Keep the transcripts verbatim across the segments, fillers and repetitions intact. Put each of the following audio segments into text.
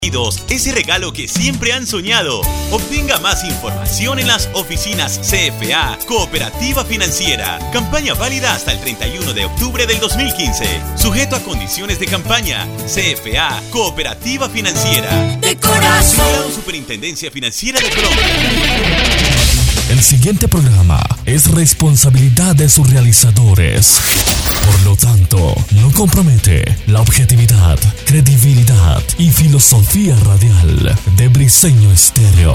Ese regalo que siempre han soñado. Obtenga más información en las oficinas C F A Cooperativa Financiera. Campaña válida hasta el treinta y uno de octubre del dos mil quince. Sujeto a condiciones de campaña. C F A Cooperativa Financiera. De corazón. Superintendencia Financiera de Colombia. El siguiente programa es responsabilidad de sus realizadores. Por lo tanto, no compromete la objetividad, credibilidad y filosofía radial de Briseño Estéreo.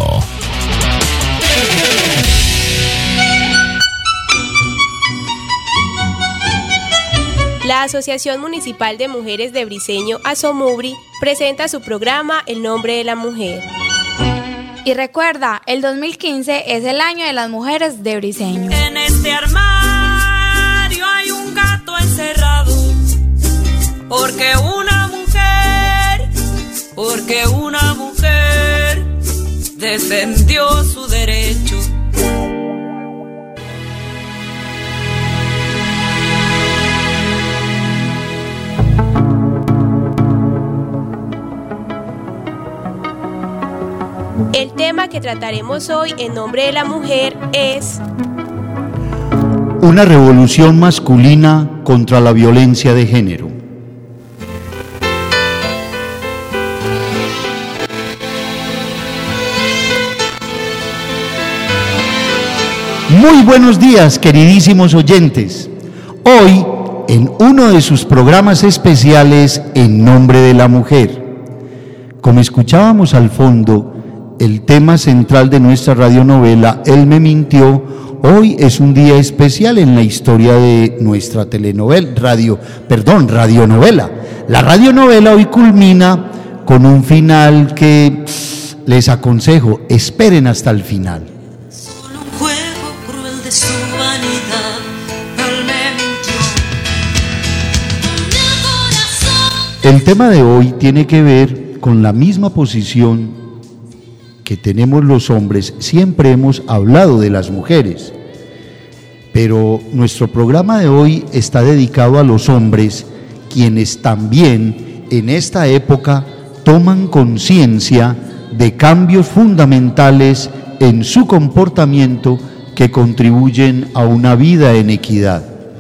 La Asociación Municipal de Mujeres de Briseño, ASOMUBRI, presenta su programa El Nombre de la Mujer. Y recuerda, el dos mil quince es el año de las mujeres de Briseño. En este armario hay un gato encerrado, porque una mujer, porque una mujer defendió su derecho. El tema que trataremos hoy en Nombre de la Mujer es una revolución masculina contra la violencia de género. Muy buenos días, queridísimos oyentes. Hoy, en uno de sus programas especiales en Nombre de la Mujer, como escuchábamos al fondo, el tema central de nuestra radionovela, Él me mintió, hoy es un día especial en la historia de nuestra telenovela, radio, perdón, radionovela. La radionovela hoy culmina con un final que pff, les aconsejo, esperen hasta el final. Solo un juego cruel de su vanidad, Él me mintió. El tema de hoy tiene que ver con la misma posición que tenemos los hombres. Siempre hemos hablado de las mujeres, pero nuestro programa de hoy está dedicado a los hombres, quienes también en esta época toman conciencia de cambios fundamentales en su comportamiento que contribuyen a una vida en equidad.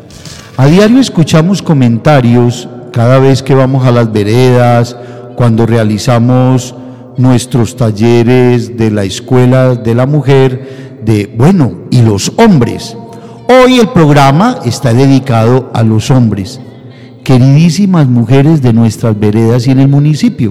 A diario escuchamos comentarios cada vez que vamos a las veredas, cuando realizamos nuestros talleres de la Escuela de la Mujer, de, bueno, ¿y los hombres? Hoy el programa está dedicado a los hombres, queridísimas mujeres de nuestras veredas y en el municipio.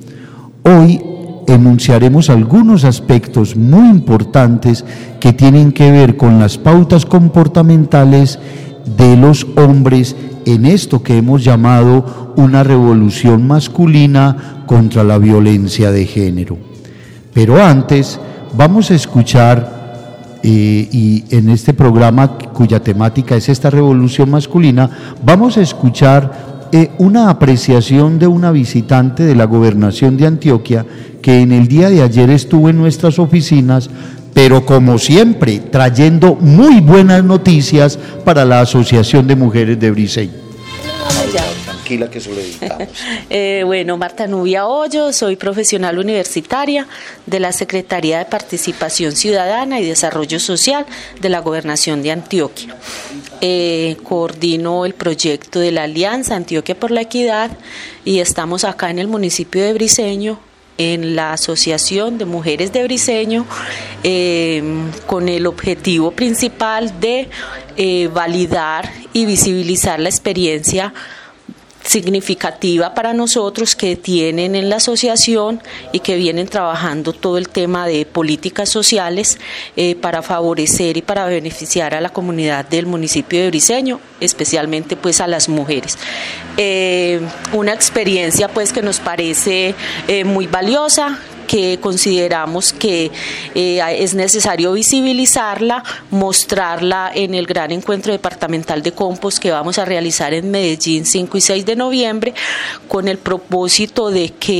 Hoy enunciaremos algunos aspectos muy importantes que tienen que ver con las pautas comportamentales de los hombres en esto que hemos llamado una revolución masculina contra la violencia de género. Pero antes vamos a escuchar, eh, y en este programa cuya temática es esta revolución masculina, vamos a escuchar eh, una apreciación de una visitante de la Gobernación de Antioquia que en el día de ayer estuvo en nuestras oficinas, pero como siempre, trayendo muy buenas noticias para la Asociación de Mujeres de Briseño. Tranquila que eso lo editamos. eh, bueno, Marta Nubia Hoyo, soy profesional universitaria de la Secretaría de Participación Ciudadana y Desarrollo Social de la Gobernación de Antioquia. Eh, coordino el proyecto de la Alianza Antioquia por la Equidad y estamos acá en el municipio de Briseño, en la Asociación de Mujeres de Briseño, eh, con el objetivo principal de eh, validar y visibilizar la experiencia significativa para nosotros que tienen en la asociación y que vienen trabajando todo el tema de políticas sociales eh, para favorecer y para beneficiar a la comunidad del municipio de Briseño, especialmente pues a las mujeres. Eh, una experiencia pues que nos parece eh, muy valiosa, que consideramos que eh, es necesario visibilizarla, mostrarla en el gran encuentro departamental de compost que vamos a realizar en Medellín cinco y seis de noviembre, con el propósito de que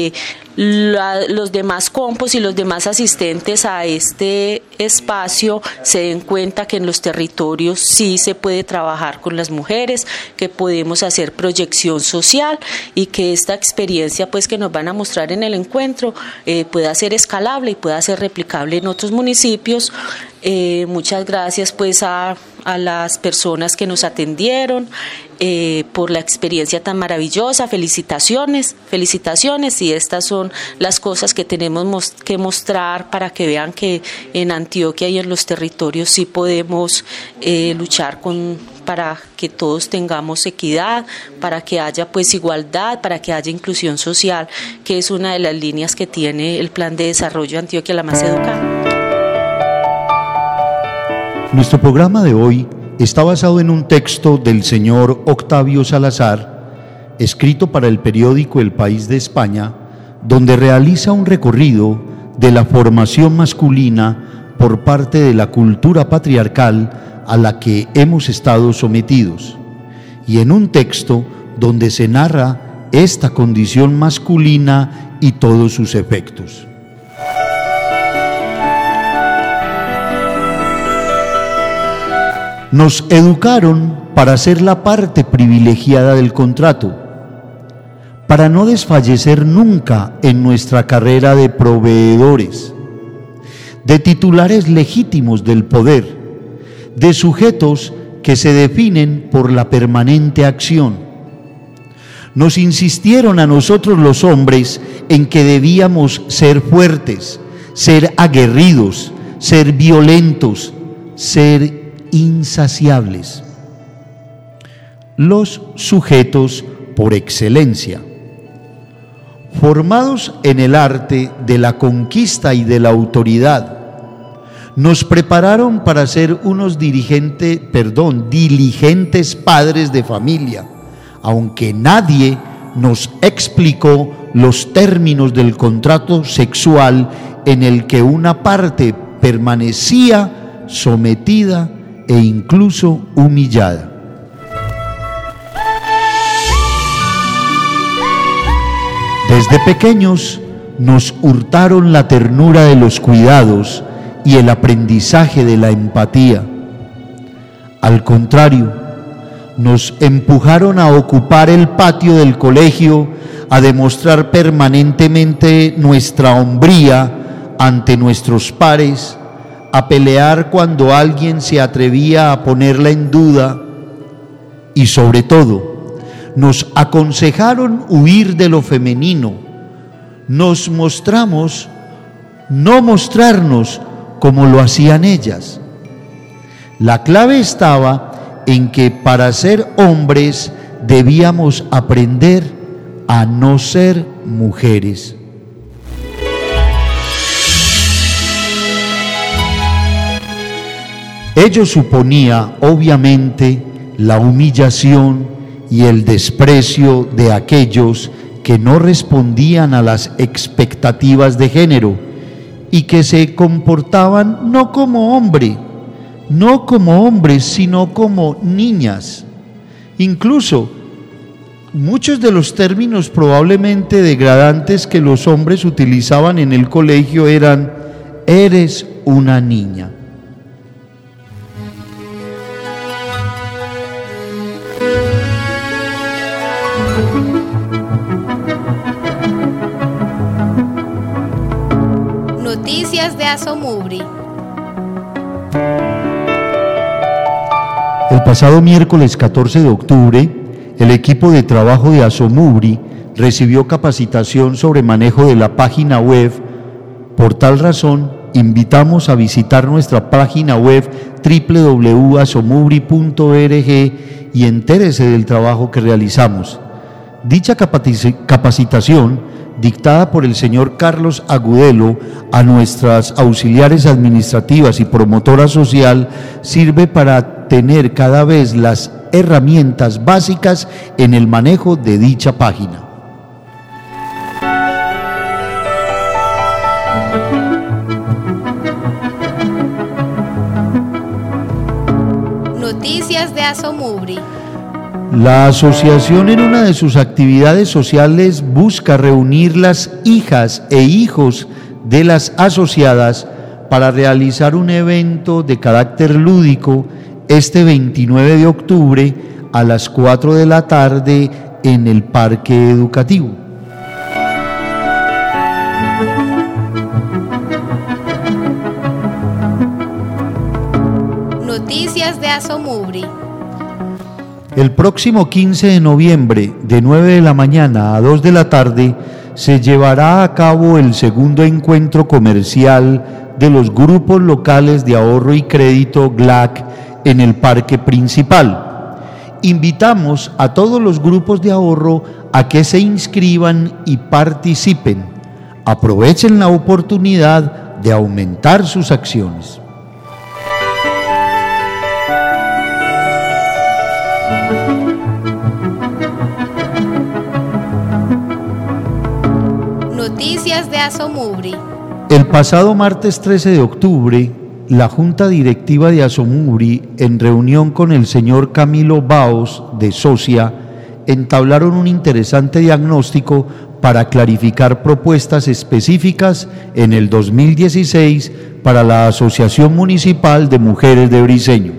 la, los demás compos y los demás asistentes a este espacio se den cuenta que en los territorios sí se puede trabajar con las mujeres, que podemos hacer proyección social y que esta experiencia pues que nos van a mostrar en el encuentro eh, pueda ser escalable y pueda ser replicable en otros municipios. Eh, muchas gracias pues a, a las personas que nos atendieron eh, por la experiencia tan maravillosa. Felicitaciones, felicitaciones y estas son las cosas que tenemos mos- que mostrar para que vean que en Antioquia y en los territorios sí podemos eh, luchar con, para que todos tengamos equidad, para que haya pues igualdad, para que haya inclusión social, que es una de las líneas que tiene el Plan de Desarrollo de Antioquia la Más Educada. Nuestro programa de hoy está basado en un texto del señor Octavio Salazar, escrito para el periódico El País de España, donde realiza un recorrido de la formación masculina por parte de la cultura patriarcal a la que hemos estado sometidos, y en un texto donde se narra esta condición masculina y todos sus efectos. Nos educaron para ser la parte privilegiada del contrato, para no desfallecer nunca en nuestra carrera de proveedores, de titulares legítimos del poder, de sujetos que se definen por la permanente acción. Nos insistieron a nosotros los hombres en que debíamos ser fuertes, ser aguerridos, ser violentos, ser insaciables, los sujetos por excelencia, formados en el arte de la conquista y de la autoridad. Nos prepararon para ser unos dirigentes, perdón, diligentes padres de familia, aunque nadie nos explicó los términos del contrato sexual en el que una parte permanecía sometida e incluso humillada. Desde pequeños nos hurtaron la ternura de los cuidados y el aprendizaje de la empatía. Al contrario, nos empujaron a ocupar el patio del colegio, a demostrar permanentemente nuestra hombría ante nuestros pares, a pelear cuando alguien se atrevía a ponerla en duda y, sobre todo, nos aconsejaron huir de lo femenino. Nos mostramos, no mostrarnos como lo hacían ellas. La clave estaba en que para ser hombres debíamos aprender a no ser mujeres. Ello suponía, obviamente, la humillación y el desprecio de aquellos que no respondían a las expectativas de género y que se comportaban no como hombre, no como hombres, sino como niñas. Incluso, muchos de los términos probablemente degradantes que los hombres utilizaban en el colegio eran: eres una niña. Noticias de Asomubri. El pasado miércoles catorce de octubre, el equipo de trabajo de Asomubri recibió capacitación sobre manejo de la página web. Por tal razón, invitamos a visitar nuestra página web doble u doble u doble u punto asomubri punto org y entérese del trabajo que realizamos. Dicha capacitación, dictada por el señor Carlos Agudelo a nuestras auxiliares administrativas y promotora social, sirve para tener cada vez las herramientas básicas en el manejo de dicha página. Noticias de Asomubri. La asociación en una de sus actividades sociales busca reunir las hijas e hijos de las asociadas para realizar un evento de carácter lúdico este veintinueve de octubre a las cuatro de la tarde en el Parque Educativo. Noticias de Asomubri. El próximo quince de noviembre, de nueve de la mañana a dos de la tarde, se llevará a cabo el segundo encuentro comercial de los grupos locales de ahorro y crédito G L A C en el parque principal. Invitamos a todos los grupos de ahorro a que se inscriban y participen. Aprovechen la oportunidad de aumentar sus acciones. Noticias de Asomubri. El pasado martes trece de octubre, la Junta Directiva de Asomubri, en reunión con el señor Camilo Baos de Socia, entablaron un interesante diagnóstico para clarificar propuestas específicas en el dos mil dieciséis para la Asociación Municipal de Mujeres de Briceño.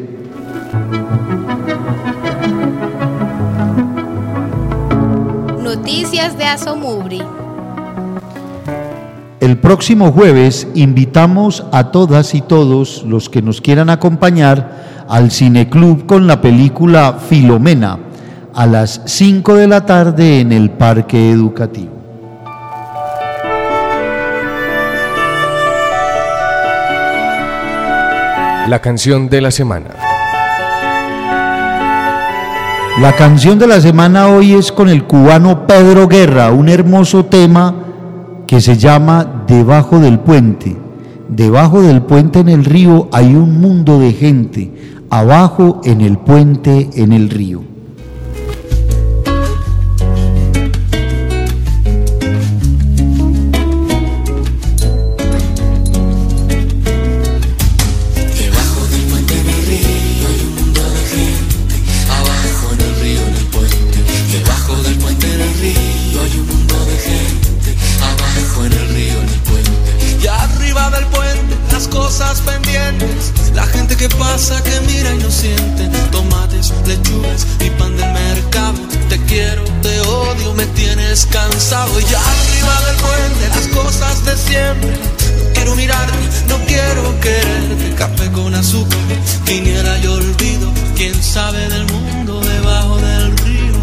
Noticias de Asomubri. El próximo jueves invitamos a todas y todos los que nos quieran acompañar al Cineclub con la película Filomena a las cinco de la tarde en el Parque Educativo. La canción de la semana. La canción de la semana hoy es con el cubano Pedro Guerra, un hermoso tema que se llama Debajo del puente. Debajo del puente en el río hay un mundo de gente, abajo en el puente en el río. La gente que pasa, que mira y no siente. Tomates, lechugas y pan del mercado. Te quiero, te odio, me tienes cansado. Y arriba del puente las cosas de siempre. No quiero mirarte, no quiero quererte. Café con azúcar, quiniela y olvido. Quién sabe del mundo debajo del río.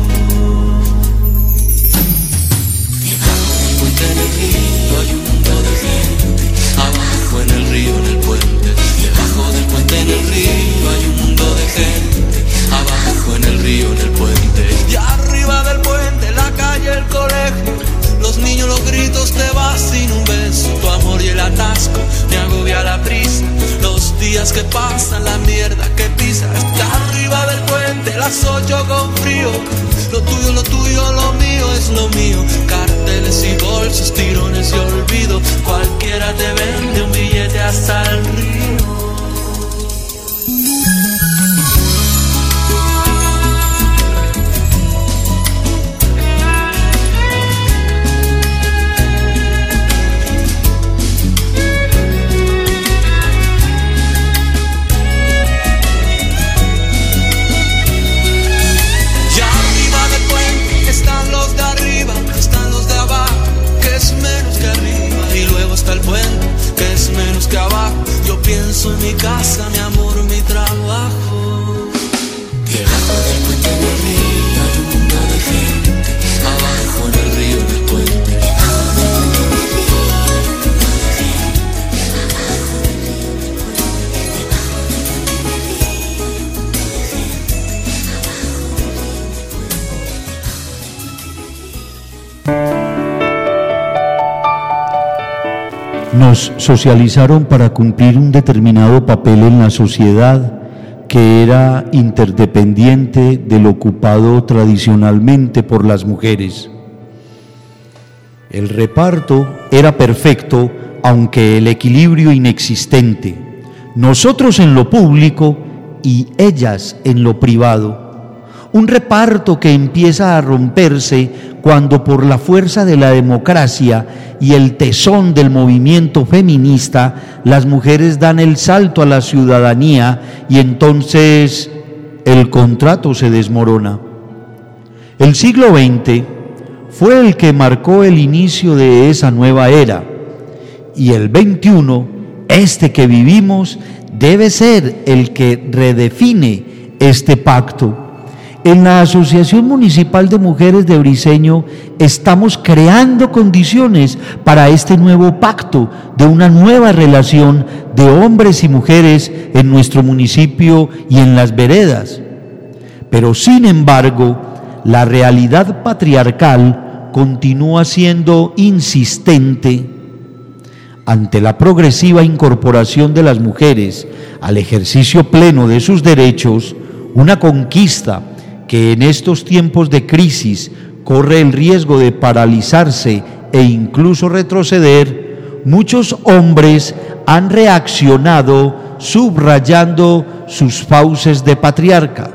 Debajo del puente en el río hay un mundo de gente. Abajo en el río, en el puente. Debajo del puente en el río hay un mundo de gente. Abajo en el río, en el puente. Y arriba del puente, la calle, el colegio. Los niños, los gritos, te vas sin un beso. Tu amor y el atasco, me agobia la prisa. Los días que pasan, la mierda que pisas. Arriba del puente, las ocho con frío. Lo tuyo, lo tuyo, lo mío es lo mío. Carteles y bolsos, tirones y olvido. Cualquiera te vende un billete hasta el río. El puente, que es menos que abajo. Yo pienso en mi casa, mi amor, mi trabajo. Debajo del puente en el río hay un mundo de gente. Abajo en el río, en el puente. Debajo del puente en el río hay un mundo de gente. Abajo en el río, en el puente. Debajo del puente en el río hay un mundo de gente. Abajo en el río, en el puente. Nos socializaron para cumplir un determinado papel en la sociedad que era interdependiente del ocupado tradicionalmente por las mujeres. El reparto era perfecto, aunque el equilibrio inexistente. Nosotros en lo público y ellas en lo privado. Un reparto que empieza a romperse cuando por la fuerza de la democracia y el tesón del movimiento feminista, las mujeres dan el salto a la ciudadanía y entonces el contrato se desmorona. El siglo veinte fue el que marcó el inicio de esa nueva era y el veintiuno, este que vivimos, debe ser el que redefine este pacto. En la Asociación Municipal de Mujeres de Briceño estamos creando condiciones para este nuevo pacto de una nueva relación de hombres y mujeres en nuestro municipio y en las veredas. Pero sin embargo, la realidad patriarcal continúa siendo insistente. Ante la progresiva incorporación de las mujeres al ejercicio pleno de sus derechos, una conquista que en estos tiempos de crisis corre el riesgo de paralizarse e incluso retroceder, muchos hombres han reaccionado subrayando sus fauces de patriarca.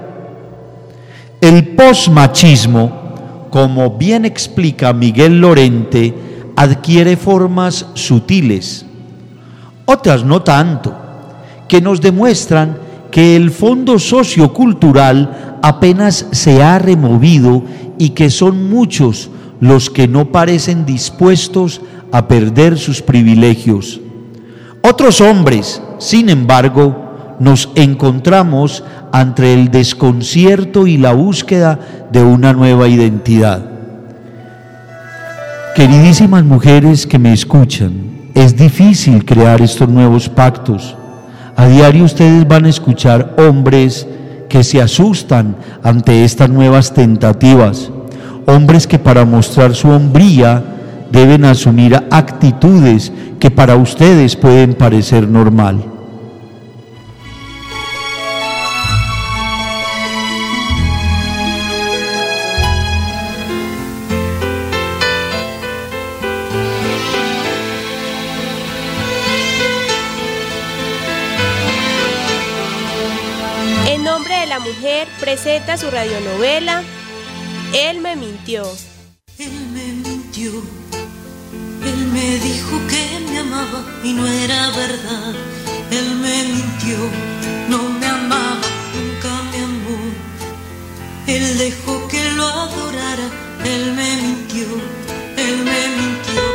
El posmachismo, como bien explica Miguel Lorente, adquiere formas sutiles, otras no tanto, que nos demuestran que el fondo sociocultural apenas se ha removido y que son muchos los que no parecen dispuestos a perder sus privilegios. Otros hombres, sin embargo, nos encontramos ante el desconcierto y la búsqueda de una nueva identidad. Queridísimas mujeres que me escuchan, es difícil crear estos nuevos pactos. A diario ustedes van a escuchar hombres que se asustan ante estas nuevas tentativas, hombres que para mostrar su hombría deben asumir actitudes que para ustedes pueden parecer normal. Presenta su radionovela Él me mintió. Él me mintió, él me dijo que me amaba y no era verdad. Él me mintió, no me amaba, nunca me amó. Él dejó que lo adorara, él me mintió, él me mintió.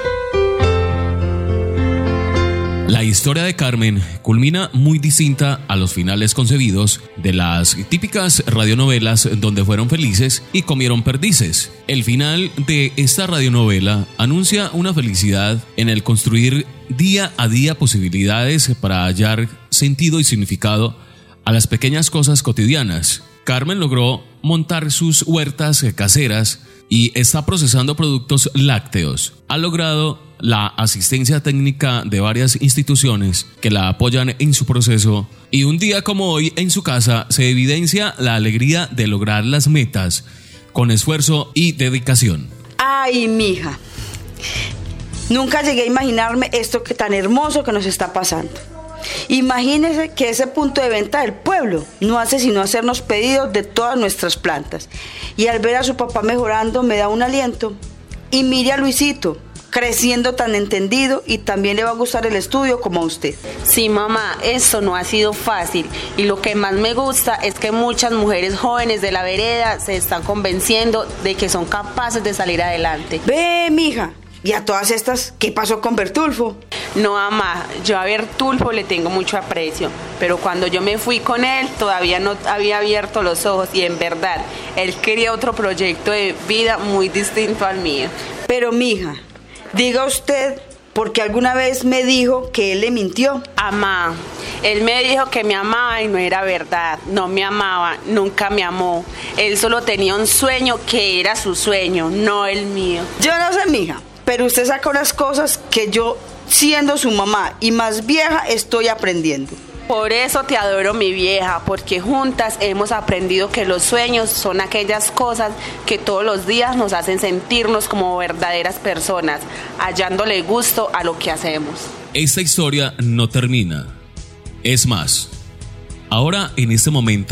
La historia de Carmen culmina muy distinta a los finales concebidos de las típicas radionovelas donde fueron felices y comieron perdices. El final de esta radionovela anuncia una felicidad en el construir día a día posibilidades para hallar sentido y significado a las pequeñas cosas cotidianas. Carmen logró montar sus huertas caseras y está procesando productos lácteos. Ha logrado la asistencia técnica de varias instituciones que la apoyan en su proceso, y un día como hoy en su casa se evidencia la alegría de lograr las metas con esfuerzo y dedicación. Ay, mija, nunca llegué a imaginarme esto que tan hermoso que nos está pasando. Imagínese que ese punto de venta del pueblo no hace sino hacernos pedidos de todas nuestras plantas, y al ver a su papá mejorando me da un aliento. Y mire a Luisito, creciendo tan entendido, y también le va a gustar el estudio como a usted. Sí, mamá, esto no ha sido fácil, y lo que más me gusta es que muchas mujeres jóvenes de la vereda se están convenciendo de que son capaces de salir adelante. Ve, mija, y a todas estas, ¿qué pasó con Bertulfo? No, mamá, yo a Bertulfo le tengo mucho aprecio, pero cuando yo me fui con él todavía no había abierto los ojos, y en verdad, él quería otro proyecto de vida muy distinto al mío. Pero, mija, diga usted, porque alguna vez me dijo que él le mintió. Amá, él me dijo que me amaba y no era verdad. No me amaba, nunca me amó. Él solo tenía un sueño que era su sueño, no el mío. Yo no sé, mija, pero usted saca unas cosas que yo, siendo su mamá y más vieja, estoy aprendiendo. Por eso te adoro, mi vieja, porque juntas hemos aprendido que los sueños son aquellas cosas que todos los días nos hacen sentirnos como verdaderas personas, hallándole gusto a lo que hacemos. Esta historia no termina. Es más, ahora en este momento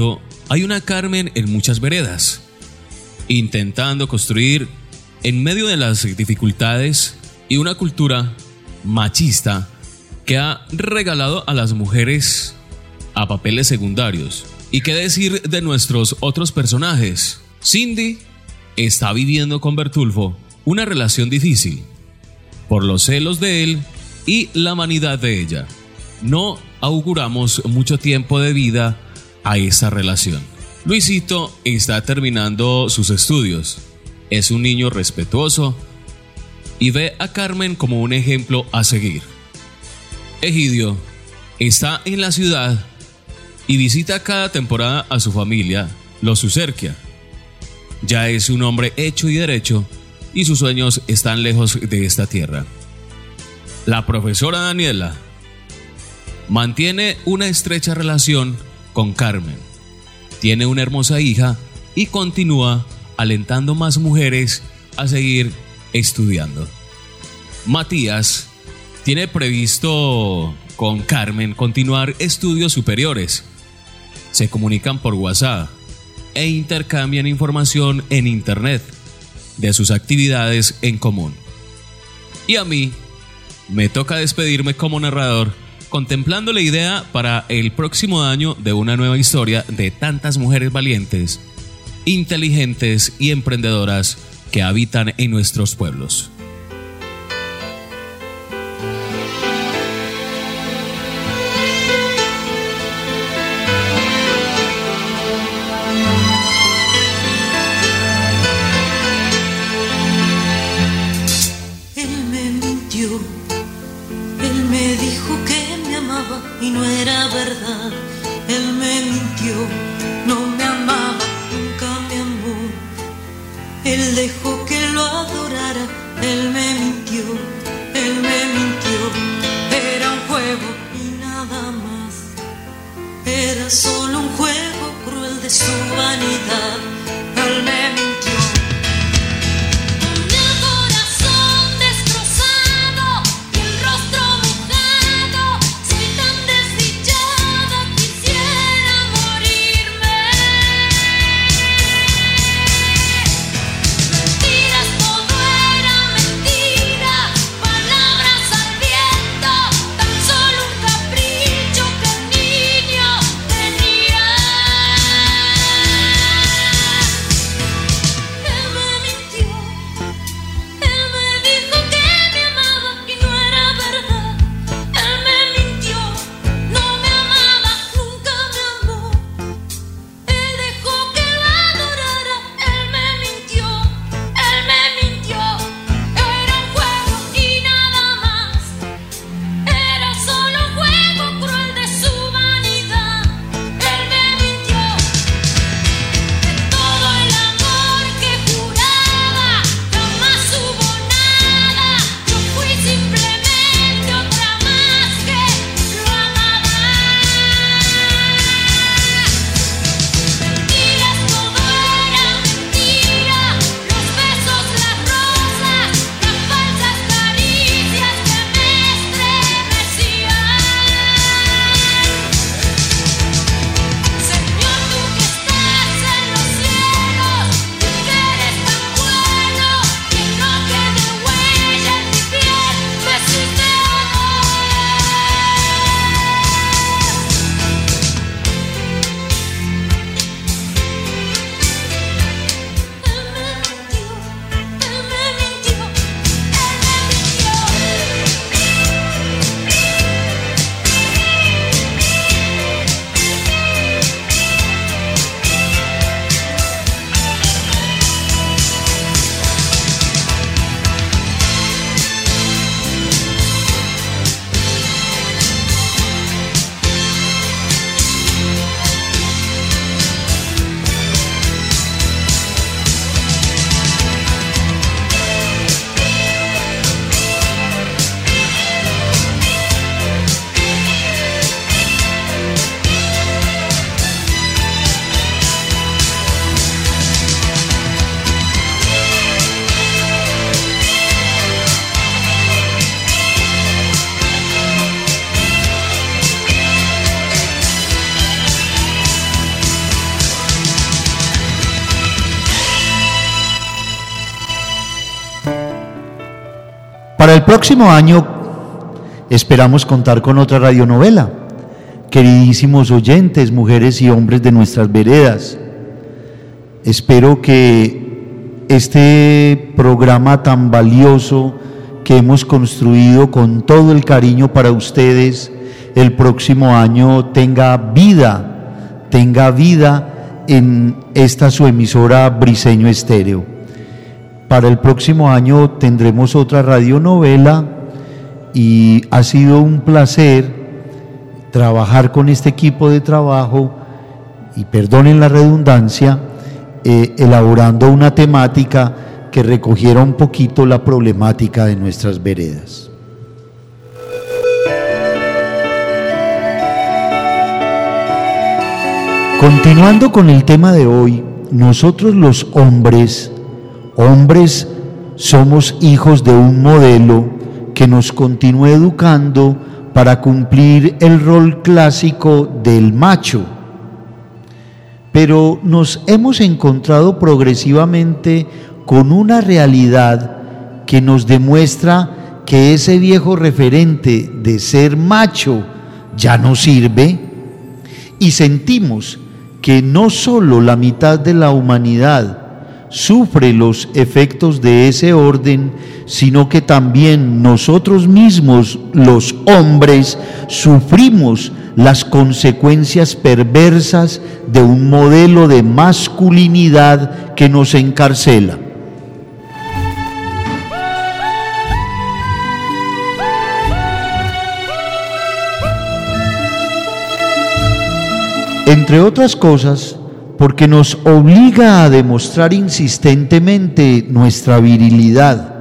hay una Carmen en muchas veredas, intentando construir en medio de las dificultades y una cultura machista que ha regalado a las mujeres a papeles secundarios. ¿Y qué decir de nuestros otros personajes? Cindy está viviendo con Bertulfo una relación difícil por los celos de él y la vanidad de ella. No auguramos mucho tiempo de vida a esa relación. Luisito está terminando sus estudios. Es un niño respetuoso y ve a Carmen como un ejemplo a seguir. Egidio está en la ciudad y visita cada temporada a su familia, los Userquia. Ya es un hombre hecho y derecho y sus sueños están lejos de esta tierra. La profesora Daniela mantiene una estrecha relación con Carmen. Tiene una hermosa hija y continúa alentando más mujeres a seguir estudiando. Matías tiene previsto con Carmen continuar estudios superiores. Se comunican por WhatsApp e intercambian información en internet de sus actividades en común. Y a mí me toca despedirme como narrador, contemplando la idea para el próximo año de una nueva historia de tantas mujeres valientes, inteligentes y emprendedoras que habitan en nuestros pueblos. Y no era verdad, él me mintió, no me amaba, nunca me amó. Él dejó que lo adorara, él me mintió, él me mintió. Era un juego y nada más, era solo un juego cruel de su vanidad, él me mintió. Palabras al Para el próximo año esperamos contar con otra radionovela. Queridísimos oyentes, mujeres y hombres de nuestras veredas, espero que este programa tan valioso que hemos construido con todo el cariño para ustedes, el próximo año tenga vida, tenga vida en esta su emisora Briseño Estéreo. Para el próximo año tendremos otra radionovela y ha sido un placer trabajar con este equipo de trabajo y perdonen la redundancia, eh, elaborando una temática que recogiera un poquito la problemática de nuestras veredas. Continuando con el tema de hoy, nosotros los hombres, hombres somos hijos de un modelo que nos continúa educando para cumplir el rol clásico del macho. Pero nos hemos encontrado progresivamente con una realidad que nos demuestra que ese viejo referente de ser macho ya no sirve, y sentimos que no solo la mitad de la humanidad sufre los efectos de ese orden, sino que también nosotros mismos, los hombres, sufrimos las consecuencias perversas de un modelo de masculinidad que nos encarcela. Entre otras cosas, porque nos obliga a demostrar insistentemente nuestra virilidad,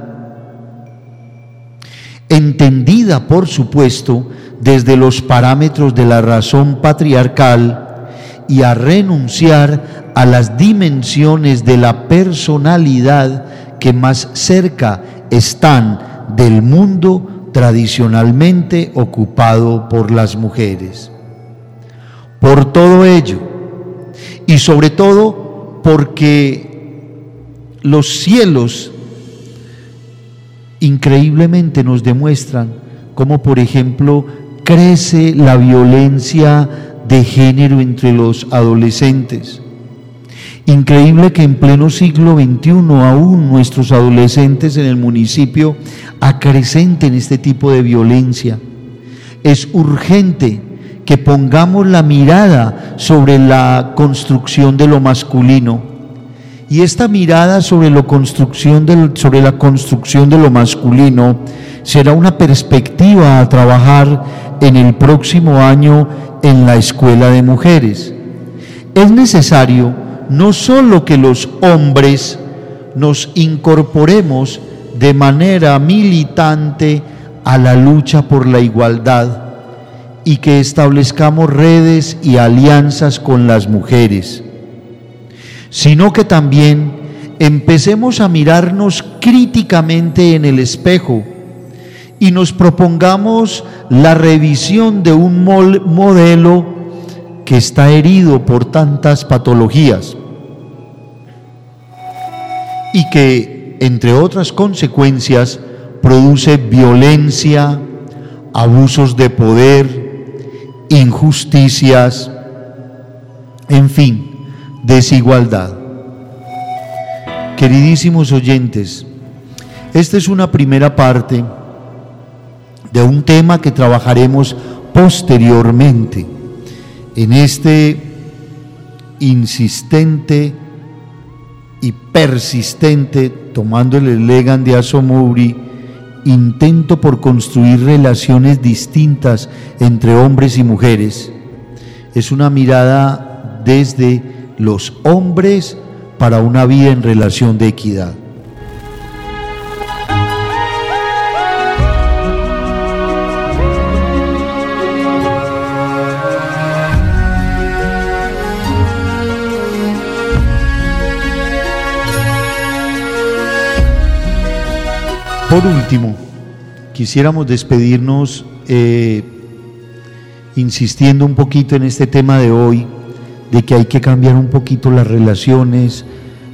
entendida, por supuesto, desde los parámetros de la razón patriarcal, y a renunciar a las dimensiones de la personalidad que más cerca están del mundo tradicionalmente ocupado por las mujeres. Por todo ello, y sobre todo porque los cielos increíblemente nos demuestran cómo, por ejemplo, crece la violencia de género entre los adolescentes. Increíble que en pleno siglo veintiuno aún nuestros adolescentes en el municipio acrecenten este tipo de violencia. Es urgente que pongamos la mirada sobre la construcción de lo masculino, y esta mirada sobre, lo construcción del, sobre la construcción de lo masculino será una perspectiva a trabajar en el próximo año en la Escuela de Mujeres. Es necesario no solo que los hombres nos incorporemos de manera militante a la lucha por la igualdad, y que establezcamos redes y alianzas con las mujeres, sino que también empecemos a mirarnos críticamente en el espejo y nos propongamos la revisión de un modelo que está herido por tantas patologías y que, entre otras consecuencias, produce violencia, abusos de poder, injusticias, en fin, desigualdad. Queridísimos oyentes, esta es una primera parte de un tema que trabajaremos posteriormente en este insistente y persistente, tomando el eslogan de Asomubri, intento por construir relaciones distintas entre hombres y mujeres. Es una mirada desde los hombres para una vida en relación de equidad. Por último, quisiéramos despedirnos eh, insistiendo un poquito en este tema de hoy, de que hay que cambiar un poquito las relaciones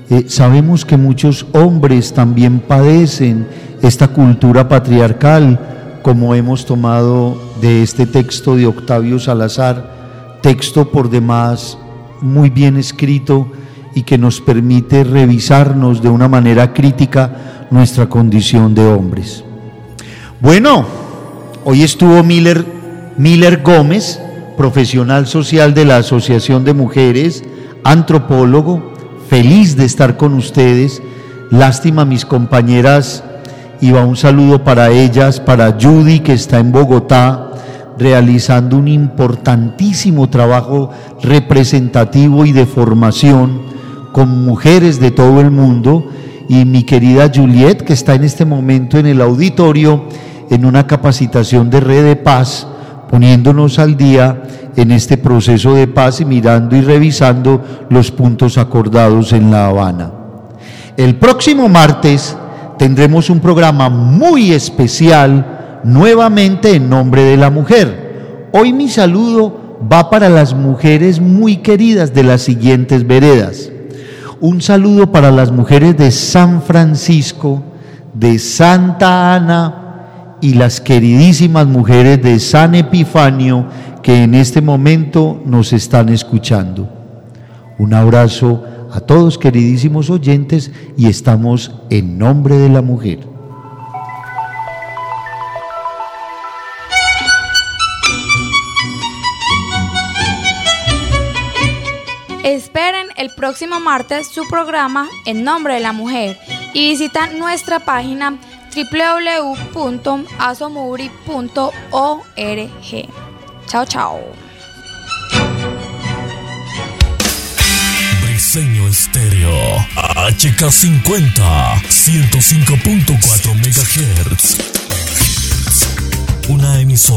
Eh, sabemos que muchos hombres también padecen esta cultura patriarcal, como hemos tomado de este texto de Octavio Salazar, texto por demás muy bien escrito y que nos permite revisarnos de una manera crítica nuestra condición de hombres. Bueno, hoy estuvo Miller, Miller Gómez, profesional social de la Asociación de Mujeres, antropólogo, feliz de estar con ustedes. Lástima mis compañeras, y va un saludo para ellas, para Judy, que está en Bogotá realizando un importantísimo trabajo representativo y de formación con mujeres de todo el mundo, y mi querida Juliet, que está en este momento en el auditorio en una capacitación de Red de Paz, poniéndonos al día en este proceso de paz y mirando y revisando los puntos acordados en La Habana. El próximo martes tendremos un programa muy especial, nuevamente en nombre de la mujer. Hoy mi saludo va para las mujeres muy queridas de las siguientes veredas. Un saludo para las mujeres de San Francisco, de Santa Ana y las queridísimas mujeres de San Epifanio, que en este momento nos están escuchando. Un abrazo a todos, queridísimos oyentes, y estamos en nombre de la mujer. Esperen el próximo martes su programa En Nombre de la Mujer y visitan nuestra página doble u doble u doble u punto asomubri punto org. Chao, chao. Briseño Estéreo H K cincuenta, ciento cinco punto cuatro megahertz. Una emisora